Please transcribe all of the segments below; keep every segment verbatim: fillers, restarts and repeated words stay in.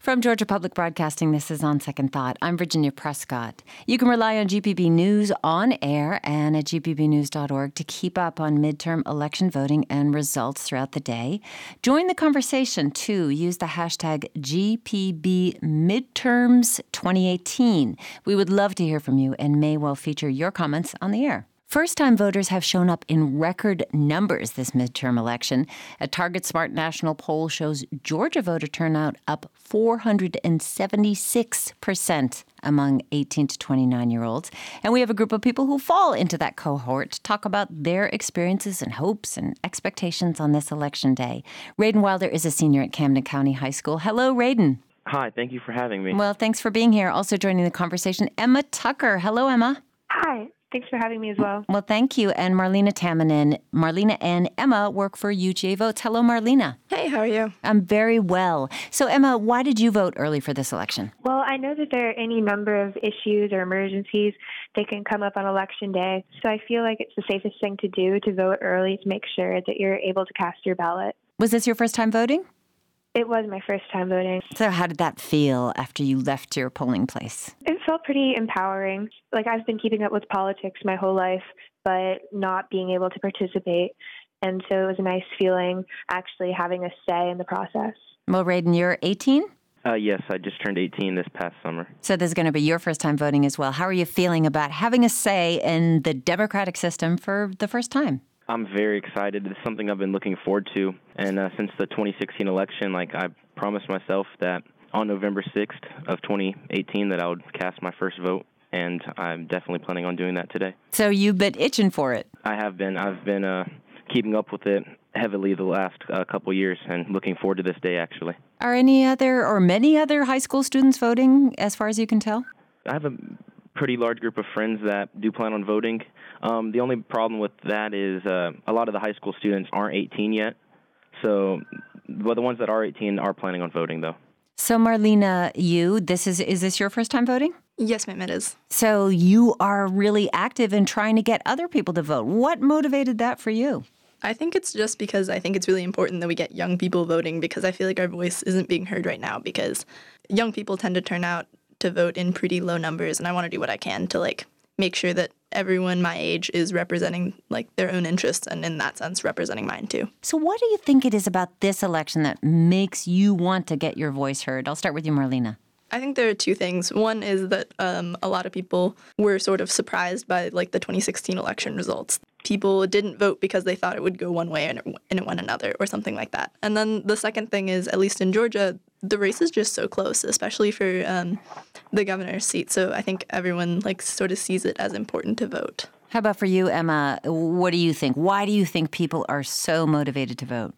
From Georgia Public Broadcasting, this is On Second Thought. I'm Virginia Prescott. You can rely on G P B News on air and at g p b news dot org to keep up on midterm election voting and results throughout the day. Join the conversation, too. Use the hashtag G P B Midterms twenty eighteen. We would love to hear from you and may well feature your comments on the air. First-time voters have shown up in record numbers this midterm election. A Target Smart National poll shows Georgia voter turnout up four hundred seventy-six percent among eighteen to twenty-nine-year-olds. And we have a group of people who fall into that cohort to talk about their experiences and hopes and expectations on this election day. Raiden Wilder is a senior at Camden County High School. Hello, Raiden. Hi, thank you for having me. Well, thanks for being here. Also joining the conversation, Emma Tucker. Hello, Emma. Hi. Thanks for having me as well. Well, thank you. And Marlena Tamanin. Marlena and Emma work for U G A Votes. Hello, Marlena. Hey, how are you? I'm very well. So, Emma, why did you vote early for this election? Well, I know that there are any number of issues or emergencies that can come up on Election Day. So I feel like it's the safest thing to do to vote early to make sure that you're able to cast your ballot. Was this your first time voting? It was my first time voting. So how did that feel after you left your polling place? It felt pretty empowering. Like, I've been keeping up with politics my whole life, but not being able to participate. And so it was a nice feeling actually having a say in the process. Well, Raiden, you're eighteen? Uh, yes, I just turned eighteen this past summer. So this is going to be your first time voting as well. How are you feeling about having a say in the democratic system for the first time? I'm very excited. It's something I've been looking forward to. And uh, since the twenty sixteen election, like I promised myself that on November sixth of twenty eighteen that I would cast my first vote. And I'm definitely planning on doing that today. So you've been itching for it? I have been. I've been uh, keeping up with it heavily the last uh, couple years and looking forward to this day, actually. Are any other or many other high school students voting as far as you can tell? I have a pretty large group of friends that do plan on voting. Um, the only problem with that is uh, a lot of the high school students aren't eighteen yet. So, well, the ones that are eighteen are planning on voting, though. So, Marlena, you, this is, is this your first time voting? Yes, ma'am, it is. So you are really active in trying to get other people to vote. What motivated that for you? I think it's just because I think it's really important that we get young people voting, because I feel like our voice isn't being heard right now, because young people tend to turn out to vote in pretty low numbers, and I want to do what I can to, like, make sure that everyone my age is representing, like, their own interests, and in that sense, representing mine, too. So what do you think it is about this election that makes you want to get your voice heard? I'll start with you, Marlena. I think there are two things. One is that um, a lot of people were sort of surprised by, like, the twenty sixteen election results. People didn't vote because they thought it would go one way and it, and it went another, or something like that. And then the second thing is, at least in Georgia, the race is just so close, especially for um, the governor's seat. So I think everyone, like, sort of sees it as important to vote. How about for you, Emma? What do you think? Why do you think people are so motivated to vote?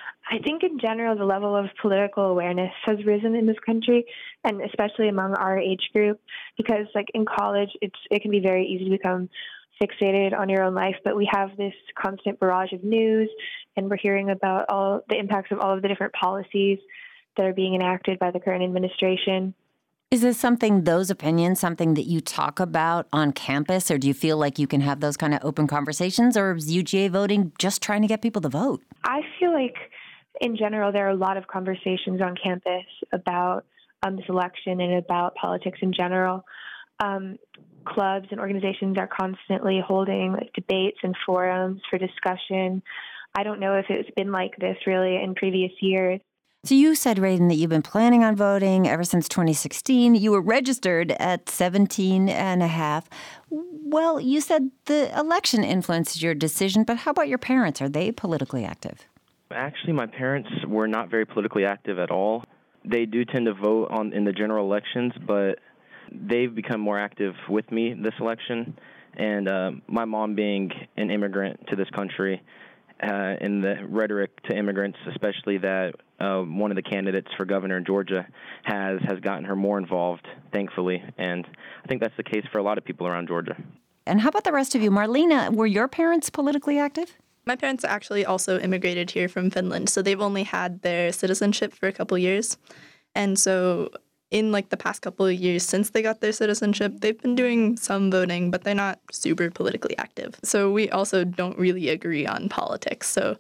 I think in general, the level of political awareness has risen in this country, and especially among our age group, because, like, in college, it's it can be very easy to become fixated on your own life, but we have this constant barrage of news, and we're hearing about all the impacts of all of the different policies that are being enacted by the current administration. Is this something, those opinions, something that you talk about on campus, or do you feel like you can have those kind of open conversations, or is U G A voting just trying to get people to vote? I feel like, in general, there are a lot of conversations on campus about um, this election and about politics in general. Um, clubs and organizations are constantly holding, like, debates and forums for discussion. I don't know if it's been like this really in previous years. So you said, Raiden, that you've been planning on voting ever since twenty sixteen. You were registered at seventeen and a half. Well, you said the election influenced your decision, but how about your parents? Are they politically active? Actually, my parents were not very politically active at all. They do tend to vote on in the general elections, but they've become more active with me this election. And uh, my mom being an immigrant to this country, uh, in the rhetoric to immigrants, especially that uh, one of the candidates for governor in Georgia has, has gotten her more involved, thankfully. And I think that's the case for a lot of people around Georgia. And how about the rest of you? Marlena, were your parents politically active? My parents actually also immigrated here from Finland, so they've only had their citizenship for a couple years. And so in, like, the past couple of years since they got their citizenship, they've been doing some voting, but they're not super politically active. So we also don't really agree on politics. So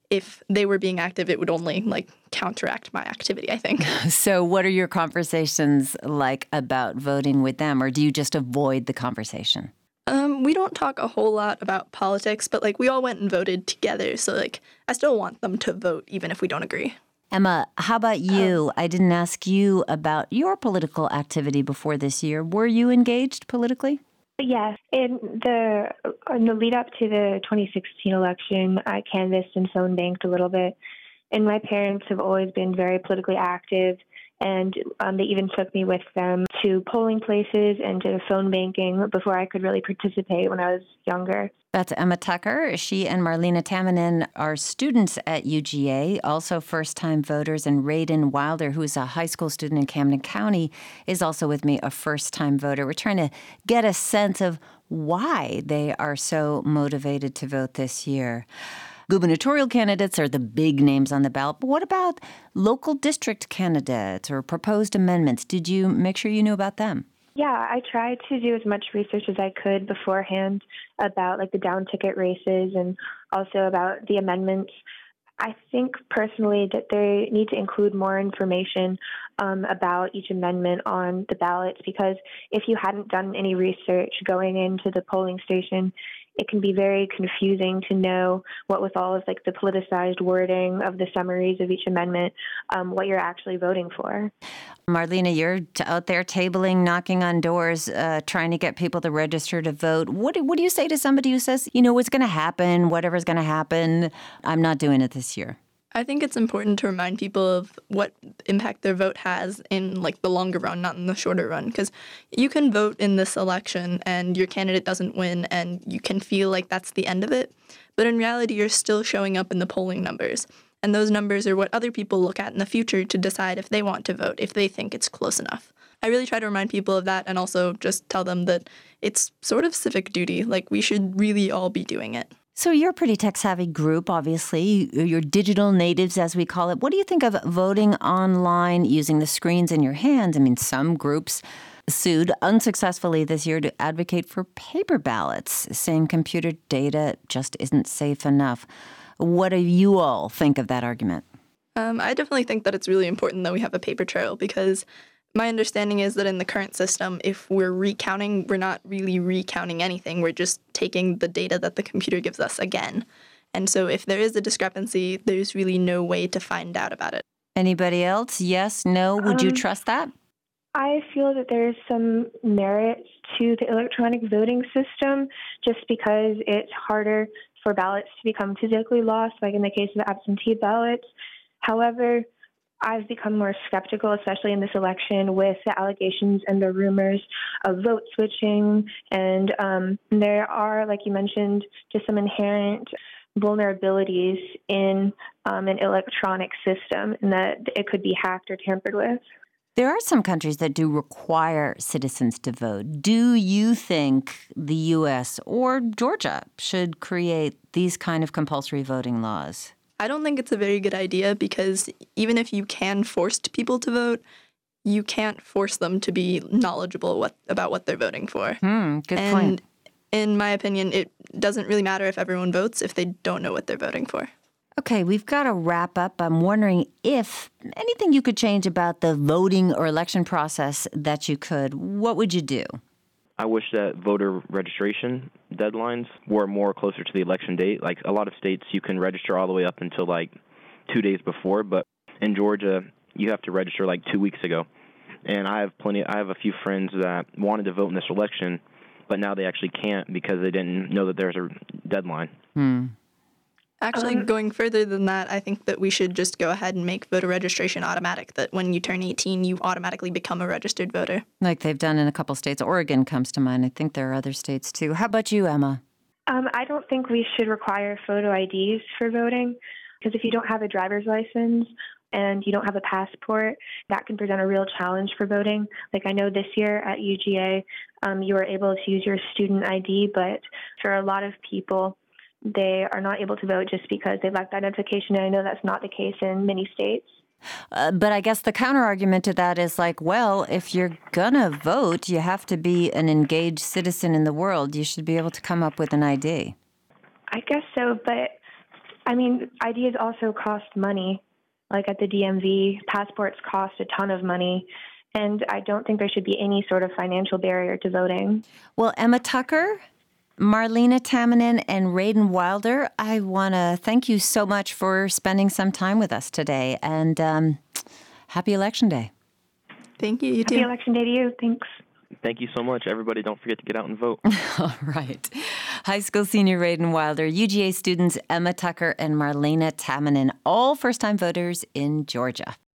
if they were being active, it would only like counteract my activity, I think. So what are your conversations like about voting with them, or do you just avoid the conversation? Um, we don't talk a whole lot about politics, but like we all went and voted together. So like I still want them to vote even if we don't agree. Emma, how about you? I didn't ask you about your political activity before this year. Were you engaged politically? Yes. In the in the lead up to the twenty sixteen election, I canvassed and phone banked a little bit. And my parents have always been very politically active, and um, they even took me with them to polling places and to phone banking before I could really participate when I was younger. That's Emma Tucker. She and Marlena Tamanin are students at U G A, also first-time voters. And Raiden Wilder, who's a high school student in Camden County, is also with me, a first-time voter. We're trying to get a sense of why they are so motivated to vote this year. Gubernatorial candidates are the big names on the ballot, but what about local district candidates or proposed amendments? Did you make sure you knew about them? Yeah, I tried to do as much research as I could beforehand about like the down ticket races and also about the amendments. I think personally that they need to include more information um, about each amendment on the ballots, because if you hadn't done any research going into the polling station, it can be very confusing to know what, with all of like the politicized wording of the summaries of each amendment, um, what you're actually voting for. Marlena, you're t- out there tabling, knocking on doors, uh, trying to get people to register to vote. What do, what do you say to somebody who says, you know, what's going to happen, whatever's going to happen, I'm not doing it this year? I think it's important to remind people of what impact their vote has in like the longer run, not in the shorter run, because you can vote in this election and your candidate doesn't win and you can feel like that's the end of it. But in reality, you're still showing up in the polling numbers. And those numbers are what other people look at in the future to decide if they want to vote, if they think it's close enough. I really try to remind people of that and also just tell them that it's sort of civic duty. Like, we should really all be doing it. So you're a pretty tech-savvy group, obviously. You're digital natives, as we call it. What do you think of voting online using the screens in your hands? I mean, some groups sued unsuccessfully this year to advocate for paper ballots, saying computer data just isn't safe enough. What do you all think of that argument? Um, I definitely think that it's really important that we have a paper trail, because my understanding is that in the current system, if we're recounting, we're not really recounting anything. We're just taking the data that the computer gives us again. And so if there is a discrepancy, there's really no way to find out about it. Anybody else? Yes? No? Would um, you trust that? I feel that there is some merit to the electronic voting system just because it's harder for ballots to become physically lost, like in the case of absentee ballots. However, I've become more skeptical, especially in this election, with the allegations and the rumors of vote switching. And um, there are, like you mentioned, just some inherent vulnerabilities in um, an electronic system, and that it could be hacked or tampered with. There are some countries that do require citizens to vote. Do you think the U S or Georgia should create these kind of compulsory voting laws? I don't think it's a very good idea, because even if you can force people to vote, you can't force them to be knowledgeable what, about what they're voting for. Hmm, good and point. In my opinion, it doesn't really matter if everyone votes if they don't know what they're voting for. Okay, we've got to wrap up. I'm wondering if anything you could change about the voting or election process that you could. What would you do? I wish that voter registration deadlines were more closer to the election date. Like, a lot of states, you can register all the way up until like two days before, but in Georgia, you have to register like two weeks ago. And I have plenty. I have a few friends that wanted to vote in this election, but now they actually can't because they didn't know that there's a deadline. Hmm. Actually, um, going further than that, I think that we should just go ahead and make voter registration automatic, that when you turn eighteen, you automatically become a registered voter. Like they've done in a couple states. Oregon comes to mind. I think there are other states, too. How about you, Emma? Um, I don't think we should require photo I Ds for voting, because if you don't have a driver's license and you don't have a passport, that can present a real challenge for voting. Like, I know this year at U G A, um, you were able to use your student I D, but for a lot of people, they are not able to vote just because they lack identification. And I know that's not the case in many states. Uh, but I guess the counter-argument to that is like, well, if you're going to vote, you have to be an engaged citizen in the world. You should be able to come up with an I D. I guess so, but I mean, I Ds also cost money. Like at the D M V, passports cost a ton of money. And I don't think there should be any sort of financial barrier to voting. Well, Emma Tucker, Marlena Tamanen, and Raiden Wilder, I want to thank you so much for spending some time with us today. And um, happy Election Day. Thank you. You too. Happy Election Day to you. Thanks. Thank you so much. Everybody, don't forget to get out and vote. All right. High school senior Raiden Wilder, U G A students Emma Tucker and Marlena Tamanen, all first-time voters in Georgia.